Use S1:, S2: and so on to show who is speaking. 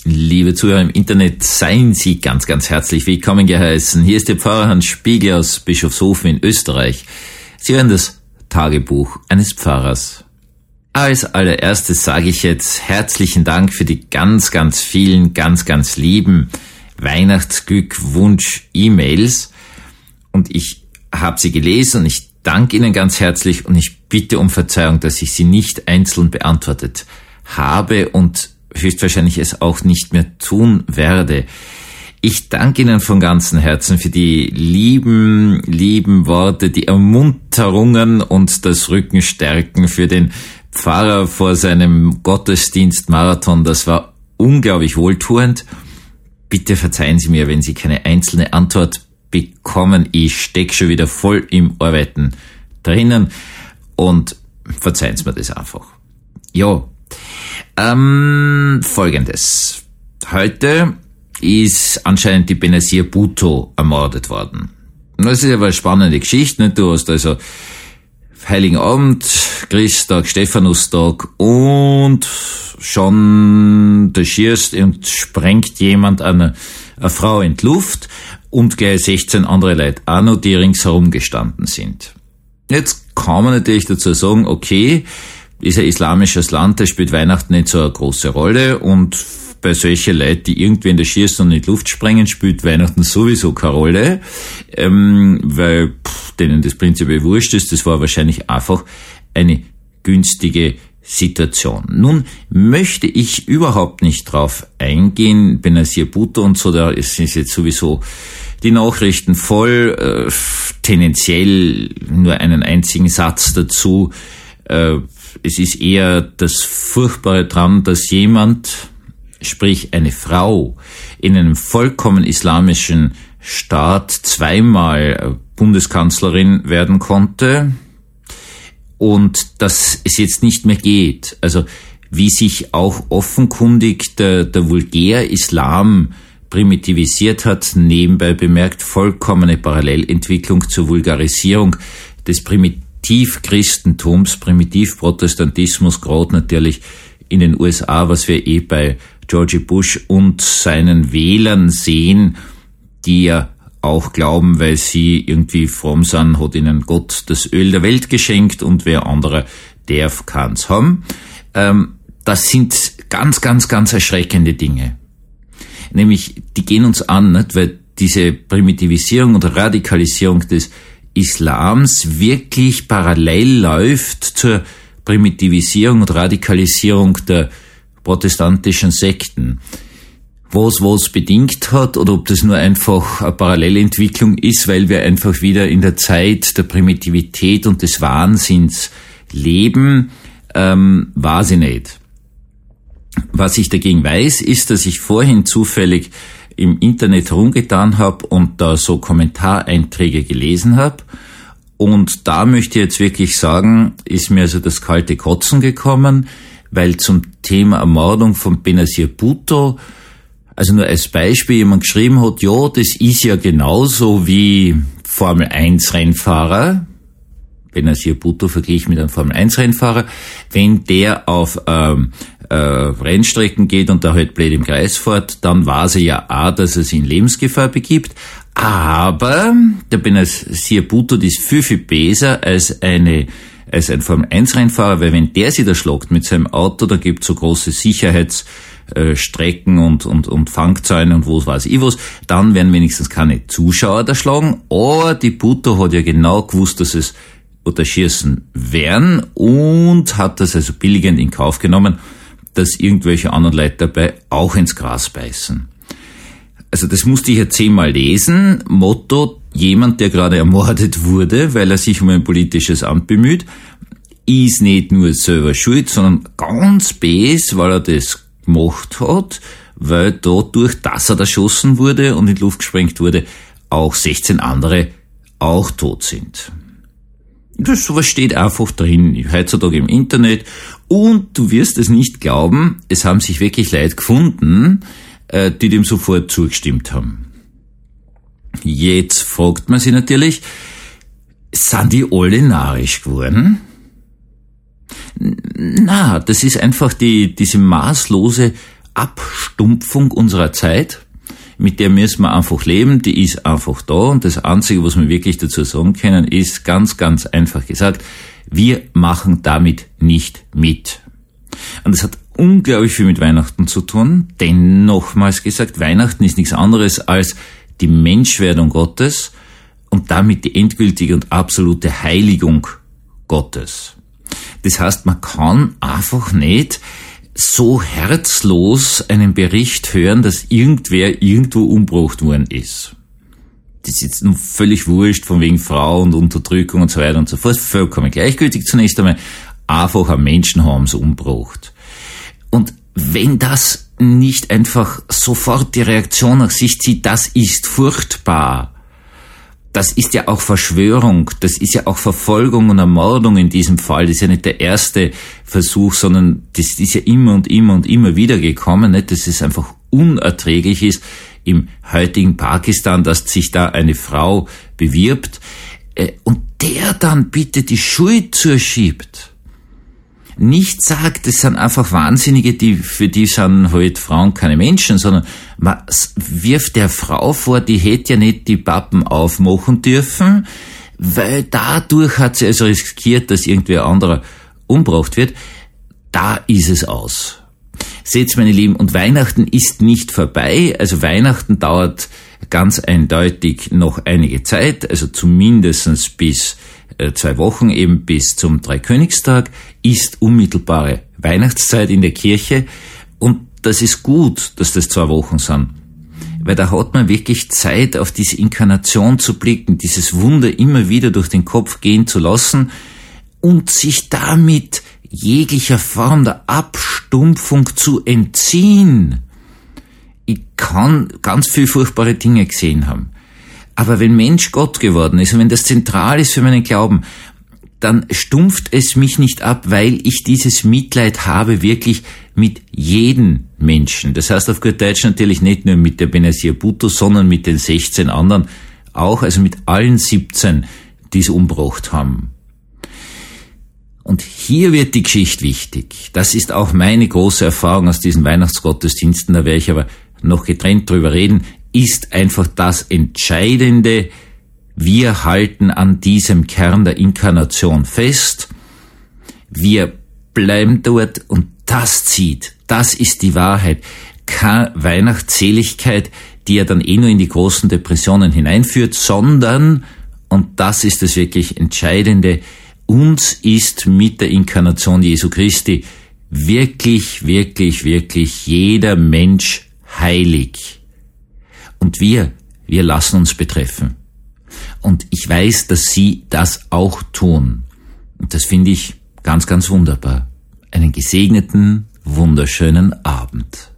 S1: Liebe Zuhörer im Internet, seien Sie ganz, ganz herzlich willkommen geheißen. Hier ist der Pfarrer Hans Spiegel aus Bischofshofen in Österreich. Sie hören das Tagebuch eines Pfarrers. Als allererstes sage ich jetzt herzlichen Dank für die ganz, ganz vielen, ganz, ganz lieben Weihnachtsglückwunsch-E-Mails. Und ich habe sie gelesen und ich danke Ihnen ganz herzlich und ich bitte um Verzeihung, dass ich sie nicht einzeln beantwortet habe und höchstwahrscheinlich es auch nicht mehr tun werde. Ich danke Ihnen von ganzem Herzen für die lieben, lieben Worte, die Ermunterungen und das Rückenstärken für den Pfarrer vor seinem Gottesdienstmarathon. Das war unglaublich wohltuend. Bitte verzeihen Sie mir, wenn Sie keine einzelne Antwort bekommen. Ich stecke schon wieder voll im Arbeiten drinnen und verzeihen Sie mir das einfach. Ja. Folgendes. Heute ist anscheinend die Benazir Bhutto ermordet worden. Das ist aber eine spannende Geschichte, nicht? Du hast also Heiligen Abend, Christtag, Stephanustag und schon da schießt und sprengt jemand eine Frau in die Luft und gleich 16 andere Leute auch noch, die ringsherum gestanden sind. Jetzt kann man natürlich dazu sagen, okay, ist ein islamisches Land, da spielt Weihnachten nicht so eine große Rolle und bei solchen Leuten, die irgendwen da schießen und in die Luft sprengen, spielt Weihnachten sowieso keine Rolle, weil denen das prinzipiell wurscht ist. Das war wahrscheinlich einfach eine günstige Situation. Nun möchte ich überhaupt nicht drauf eingehen, Benazir Bhutto und so, da sind jetzt sowieso die Nachrichten voll, tendenziell nur einen einzigen Satz dazu. Es ist eher das Furchtbare dran, dass jemand, sprich eine Frau, in einem vollkommen islamischen Staat zweimal Bundeskanzlerin werden konnte und dass es jetzt nicht mehr geht. Also wie sich auch offenkundig der Vulgär-Islam primitivisiert hat, nebenbei bemerkt vollkommene Parallelentwicklung zur Vulgarisierung des Primitivchristentums, Primitivprotestantismus, gerade natürlich in den USA, was wir bei George Bush und seinen Wählern sehen, die ja auch glauben, weil sie irgendwie fromm sind, hat ihnen Gott das Öl der Welt geschenkt und wer andere darf keins haben. Das sind ganz, ganz, ganz erschreckende Dinge. Nämlich, die gehen uns an, nicht? Weil diese Primitivisierung und Radikalisierung des Islams wirklich parallel läuft zur Primitivisierung und Radikalisierung der protestantischen Sekten. Was bedingt hat oder ob das nur einfach eine Parallelentwicklung ist, weil wir einfach wieder in der Zeit der Primitivität und des Wahnsinns leben, weiß ich nicht. Was ich dagegen weiß, ist, dass ich vorhin zufällig im Internet herumgetan habe und da so Kommentareinträge gelesen habe. Und da möchte ich jetzt wirklich sagen, ist mir also das kalte Kotzen gekommen, weil zum Thema Ermordung von Benazir Bhutto, also nur als Beispiel, jemand geschrieben hat, ja, das ist ja genauso wie Formel-1-Rennfahrer, Benazir Bhutto verglichen mit einem Formel-1-Rennfahrer, wenn der auf Rennstrecken geht und da halt blöd im Kreis fährt, dann weiß er ja auch, dass er sich in Lebensgefahr begibt. Aber der Benazir Bhutto ist viel, viel besser als ein Formel-1-Rennfahrer, weil wenn der sich da schlagt mit seinem Auto, da gibt's so große Sicherheitsstrecken und Fangzäune und was weiß ich was, dann werden wenigstens keine Zuschauer da schlagen. Aber die Bhutto hat ja genau gewusst, dass es oder schießen werden und hat das also billigend in Kauf genommen, dass irgendwelche anderen Leute dabei auch ins Gras beißen. Also das musste ich ja 10-mal lesen. Motto, jemand, der gerade ermordet wurde, weil er sich um ein politisches Amt bemüht, ist nicht nur selber schuld, sondern ganz bes, weil er das gemacht hat, weil dadurch, dass er erschossen wurde und in die Luft gesprengt wurde, auch 16 andere auch tot sind. Das sowas steht einfach drin, heutzutage im Internet. Und du wirst es nicht glauben, es haben sich wirklich Leute gefunden, die dem sofort zugestimmt haben. Jetzt fragt man sich natürlich, sind die alle narrisch geworden? Na, das ist einfach diese maßlose Abstumpfung unserer Zeit. Mit der müssen wir einfach leben, die ist einfach da und das Einzige, was wir wirklich dazu sagen können, ist ganz, ganz einfach gesagt, wir machen damit nicht mit. Und das hat unglaublich viel mit Weihnachten zu tun, denn nochmals gesagt, Weihnachten ist nichts anderes als die Menschwerdung Gottes und damit die endgültige und absolute Heiligung Gottes. Das heißt, man kann einfach nicht so herzlos einen Bericht hören, dass irgendwer irgendwo umgebracht worden ist. Das ist jetzt nur völlig wurscht, von wegen Frau und Unterdrückung und so weiter und so fort. Vollkommen gleichgültig zunächst einmal. Einfach ein Menschen haben sie umgebracht. Und wenn das nicht einfach sofort die Reaktion nach sich zieht, das ist furchtbar. Das ist ja auch Verschwörung, das ist ja auch Verfolgung und Ermordung in diesem Fall. Das ist ja nicht der erste Versuch, sondern das ist ja immer und immer und immer wieder gekommen, nicht? Dass es einfach unerträglich ist im heutigen Pakistan, dass sich da eine Frau bewirbt und der dann bitte die Schuld zuschiebt. Nicht sagt, das sind einfach Wahnsinnige, für die sind halt Frauen keine Menschen, sondern man wirft der Frau vor, die hätte ja nicht die Pappen aufmachen dürfen, weil dadurch hat sie also riskiert, dass irgendwer anderer umgebracht wird. Da ist es aus. Seht's, meine Lieben, und Weihnachten ist nicht vorbei, also Weihnachten dauert ganz eindeutig noch einige Zeit, also zumindestens bis 2 Wochen, eben bis zum Dreikönigstag, ist unmittelbare Weihnachtszeit in der Kirche und das ist gut, dass das 2 Wochen sind, weil da hat man wirklich Zeit, auf diese Inkarnation zu blicken, dieses Wunder immer wieder durch den Kopf gehen zu lassen und sich damit jeglicher Form der Abstumpfung zu entziehen. Ich kann ganz viel furchtbare Dinge gesehen haben. Aber wenn Mensch Gott geworden ist und wenn das zentral ist für meinen Glauben, dann stumpft es mich nicht ab, weil ich dieses Mitleid habe wirklich mit jedem Menschen. Das heißt auf gut Deutsch natürlich nicht nur mit der Benazir Bhutto, sondern mit den 16 anderen auch, also mit allen 17, die es umgebracht haben. Und hier wird die Geschichte wichtig. Das ist auch meine große Erfahrung aus diesen Weihnachtsgottesdiensten, da werde ich aber noch getrennt drüber reden, ist einfach das Entscheidende. Wir halten an diesem Kern der Inkarnation fest. Wir bleiben dort und das zieht. Das ist die Wahrheit. Keine Weihnachtsseligkeit, die ja dann nur in die großen Depressionen hineinführt, sondern, und das ist das wirklich Entscheidende, uns ist mit der Inkarnation Jesu Christi wirklich, wirklich, wirklich jeder Mensch heilig. Und wir lassen uns betreffen. Und ich weiß, dass Sie das auch tun. Und das finde ich ganz, ganz wunderbar. Einen gesegneten, wunderschönen Abend.